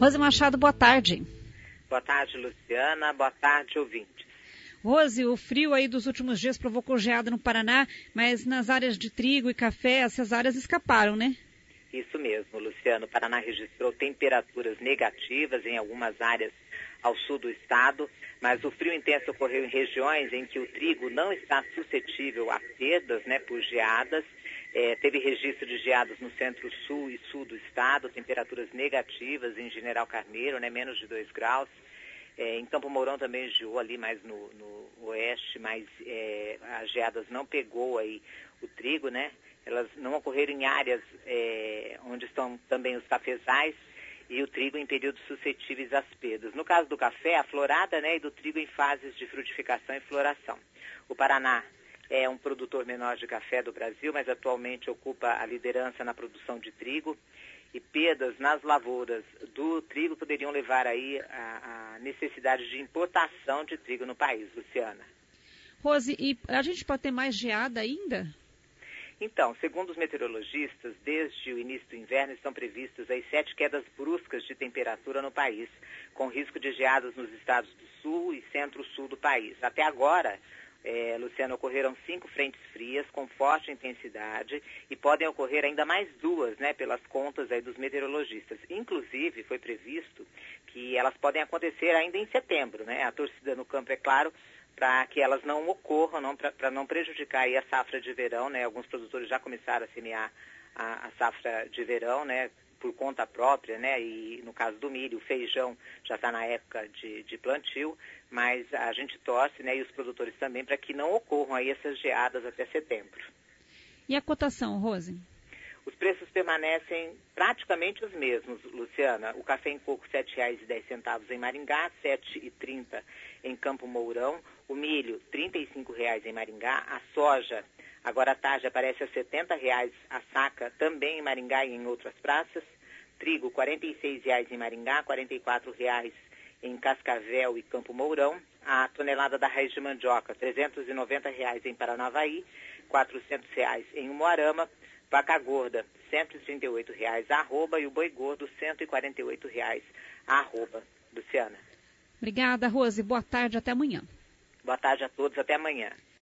Rose Machado, boa tarde. Boa tarde, Luciana. Boa tarde, ouvintes. Rose, o frio aí dos últimos dias provocou geada no Paraná, mas nas áreas de trigo e café, essas áreas escaparam, né? Isso mesmo, Luciano. O Paraná registrou temperaturas negativas em algumas áreas ao sul do estado, mas o frio intenso ocorreu em regiões em que o trigo não está suscetível a perdas, né, por geadas. Teve registro de geadas no centro-sul e sul do estado, temperaturas negativas em General Carneiro, né, menos de 2 graus. Em Campo Mourão também geou ali mais no oeste, mas as geadas não pegou aí o trigo, né? Elas não ocorreram em áreas onde estão também os cafezais e o trigo em períodos suscetíveis às perdas. No caso do café, a florada, né, e do trigo em fases de frutificação e floração. O Paraná é um produtor menor de café do Brasil, mas atualmente ocupa a liderança na produção de trigo. E perdas nas lavouras do trigo poderiam levar aí a necessidade de importação de trigo no país, Luciana. Rose, e a gente pode ter mais geada ainda? Então, segundo os meteorologistas, desde o início do inverno estão previstas aí 7 quedas bruscas de temperatura no país, com risco de geadas nos estados do sul e centro-sul do país. Até agora, Luciano, ocorreram 5 frentes frias com forte intensidade e podem ocorrer ainda mais 2, né, pelas contas aí dos meteorologistas. Inclusive, foi previsto que elas podem acontecer ainda em setembro, né? A torcida no campo, é claro, para que elas não ocorram, para não prejudicar aí a safra de verão, né? Alguns produtores já começaram a semear a safra de verão, né, por conta própria, né? E no caso do milho, o feijão já está na época de plantio, mas a gente torce, né, e os produtores também, para que não ocorram aí essas geadas até setembro. E a cotação, Rose? Os preços permanecem praticamente os mesmos, Luciana. O café em coco R$ 7,10 em Maringá, R$ 7,30 em Campo Mourão. O milho, R$ 35 em Maringá. A soja, agora à tarde, aparece a R$ 70 a saca, também em Maringá e em outras praças. Trigo, R$ 46 em Maringá, R$ 44 em Cascavel e Campo Mourão. A tonelada da raiz de mandioca, R$ 390 em Paranavaí, R$ 400 em Umuarama. Vaca gorda, R$ 138 a arroba, e o boi gordo, R$ 148 a arroba. Luciana. Obrigada, Rose. Boa tarde, até amanhã. Boa tarde a todos, até amanhã.